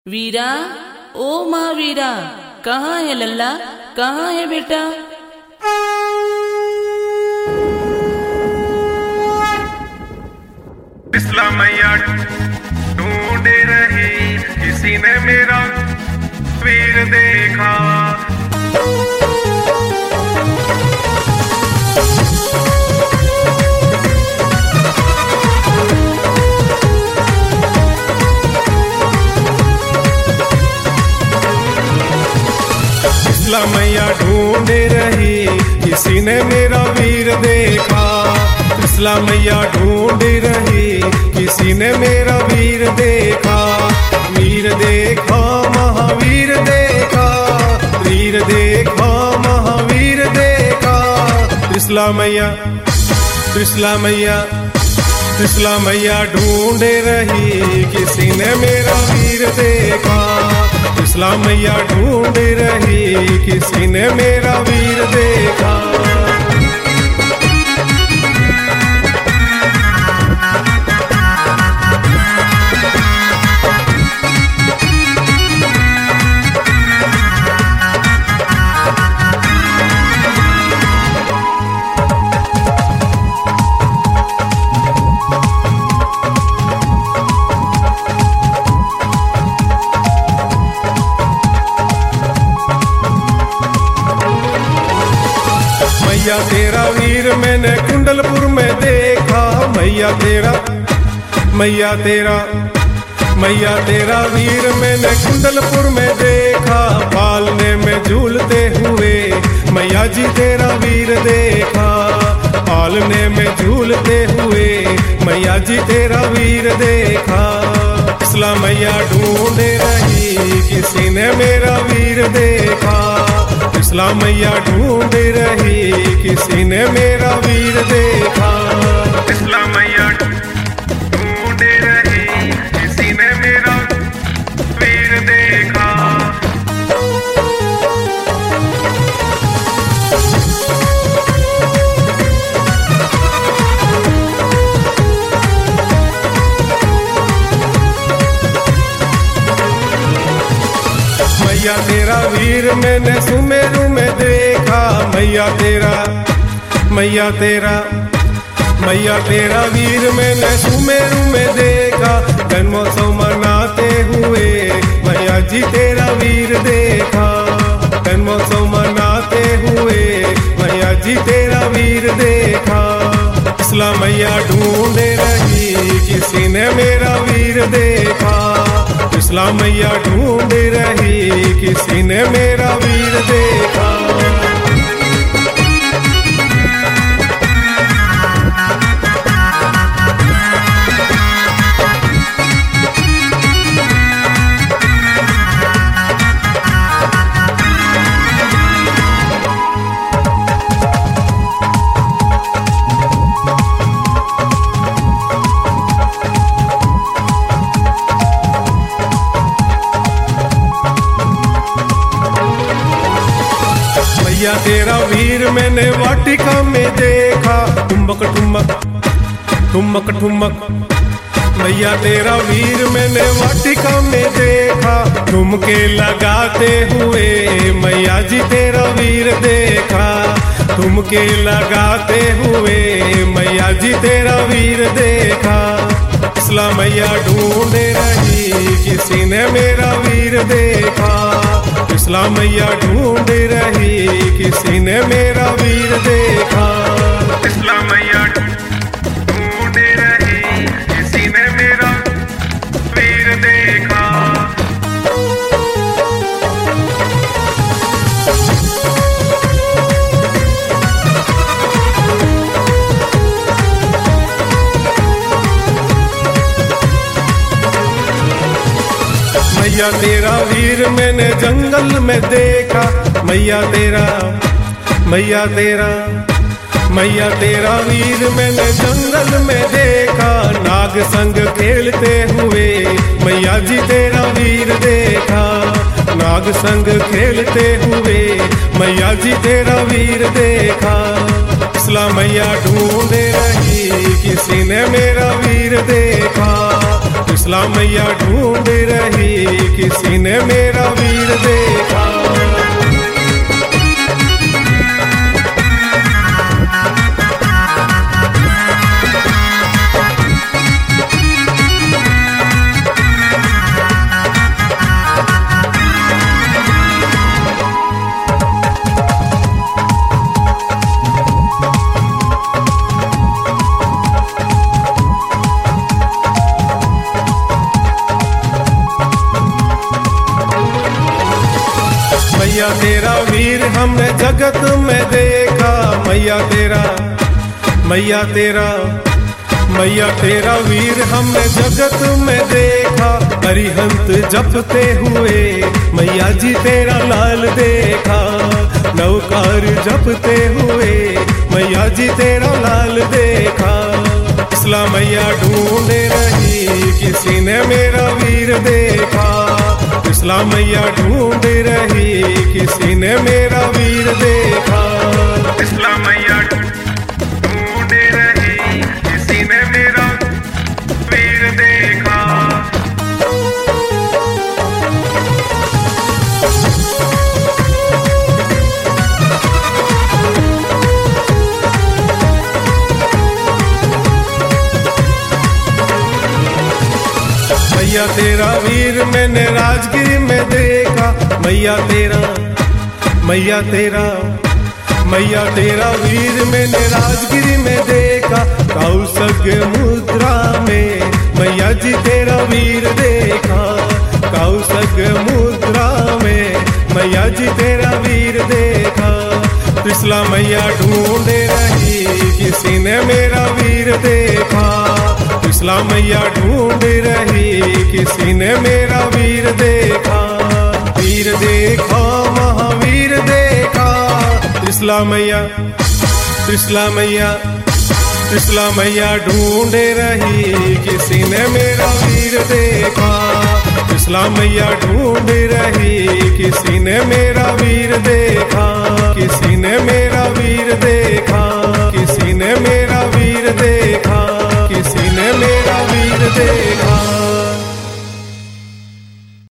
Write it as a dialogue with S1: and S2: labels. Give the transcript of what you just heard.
S1: वीरा, ओ माँ वीरा, कहाँ है लल्ला, कहाँ है बेटा?
S2: बिस्ला मैया ढूंढे रही, किसी ने मेरा वीर देखा। बिस्ला मैया ढूंढे रही, किसी ने मेरा वीर देखा। बिस्ला मैया ढूंढी रही, किसी ने मेरा वीर देखा। वीर देखा, महावीर देखा, वीर देखा, महावीर देखा। बिस्ला मैया, बिस्ला मैया, बिस्ला मैया ढूंढे रही, किसी ने मेरा वीर देखा। बिस्ला मैया ढूंढी रही, किसी ने मेरा वीर देखा। मैया तेरा वीर मैंने कुंडलपुर में देखा। मैया तेरा, मैया तेरा, मैया तेरा वीर मैंने कुंडलपुर में देखा। पालने में झूलते हुए मैया जी तेरा वीर देखा। पालने में झूलते हुए मैया जी तेरा वीर देखा। बिस्ला मैया ढूंढे रही, किसी ने मेरा वीर देखा। बिस्ला मैया ढूंढी रही, किसी ने मेरा वीर देखा। बिस्ला मैया ढूंढी रही, किसी ने मेरा वीर देखा। मैया तेरा वीर मैंने सुमेरु में देखा। मैया तेरा, मैया तेरा, मैया तेरा वीर मैंने सुमेरु में देखा। जन्मोत्सव मनाते हुए मैया जी तेरा वीर देखा। जन्मोत्सव मनाते हुए मैया जी तेरा वीर देखा। बिस्ला मैया ढूंढे रही, किसी ने मेरा वीर देखा। बिस्ला मैया ढूंढी रही, किसी ने मेरा वीर देखा। मैया तेरा वीर मैंने वाटिका में देखा। ठुमक ठुमक, ठुमक ठुमक, मैया तेरा वीर मैंने वाटिका में देखा। ठुमके लगाते हुए मैया जी तेरा वीर देखा। ठुमके लगाते हुए मैया जी तेरा वीर देखा। बिस्ला मैया ढूंढे रही, किसी ने मेरा वीर देखा। बिस्ला मैया ढूंढी रही, किसी ने मेरा वीर देखा। बिस्ला मैया ढूंढी रही, किसी ने मेरा वीर देखा। मैया तेरा वीर मैंने जंगल में देखा। मैया तेरा, मैया तेरा, मैया तेरा वीर मैंने जंगल में देखा। नाग संग खेलते हुए मैया जी तेरा वीर देखा। नाग संग खेलते हुए मैया जी तेरा वीर देखा। त्रिशला मैया ढूंढ रही, किसी ने मेरा वीर देखा। त्रिशला मैया ढूंढ रही, किसी ने मेरा वीर देखा। मैया तेरा वीर हमने जगत में देखा। मैया तेरा वीर हमने जगत में देखा। अरिहंत जपते हुए मैया जी तेरा लाल देखा। नवकार जपते हुए मैया जी तेरा लाल देखा। त्रिशला मैया ढूंढ रही, किसी ने मेरा वीर देखा। त्रिशला मैया ढूंढ रही, किसी ने मेरा वीर देखा। त्रिशला मैया ढूंढ रही, किसी ने मेरा वीर देखा। मैया तेरा वीर मैंने राजगिरी में देखा। मैया तेरा वीर मैंने राजगिरी में देखा। कौशग मुद्रा में मैया जी तेरा वीर देखा। कौशग मुद्रा में मैया जी तेरा वीर देखा। त्रिशला मैया ढूंढ रही, किसी ने मेरा वीर देखा। त्रिशला मैया ढूंढ रही, किसी ने मेरा वीर देखा। वीर देखा, महावीर देखा। त्रिशला मैया ढूंढ रही, किसी ने मेरा वीर देखा। त्रिशला मैया ढूंढ रही, किसी ने मेरा वीर देखा। किसी ने मेरा वीर देखा।